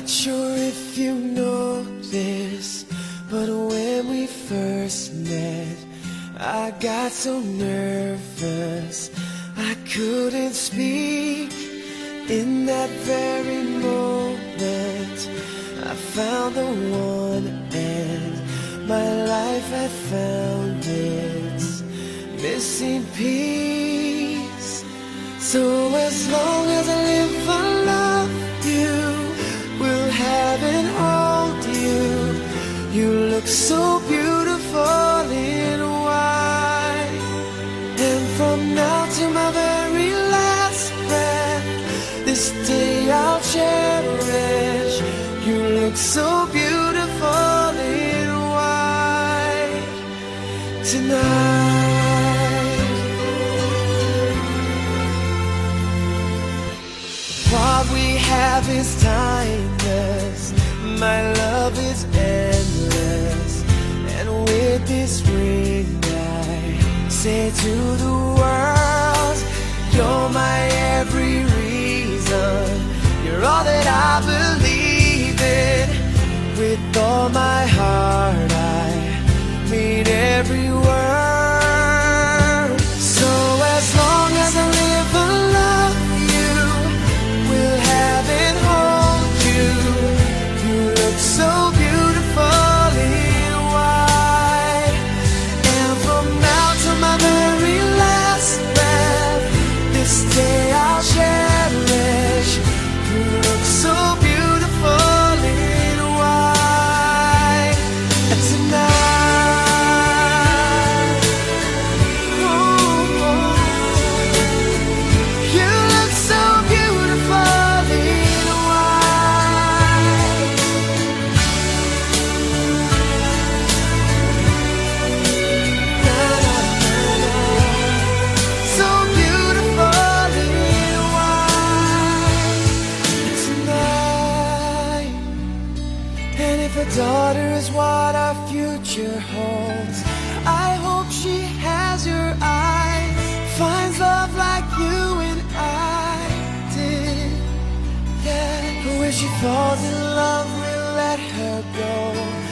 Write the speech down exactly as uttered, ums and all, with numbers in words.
Not sure if you know this, but when we first met, I got so nervous I couldn't speak. In that very moment, I found the one, and my life had found its missing piece. So as long as I live, I love you, will have and hold you. You look so beautiful in white, and from now to my very last breath, this day I'll cherish. You look so beautiful in white tonight. What we have is timeless, my love is endless, and with this ring I say to the world, you're my every reason, you're all that I believe in. With all my heart I mean every word. So as long as I live, I love you, will have and hold you. You look so beautiful in white, and from now to my very last breath, this day I'll cherish. You look so beautiful in white tonight. Ooh, you look so beautiful in white. Na, na, na, na. So beautiful in white tonight. And if a daughter is what our future holds, I hope she has your eyes, finds love like you and I did. Yeah, but when she falls in love, we'll let her go.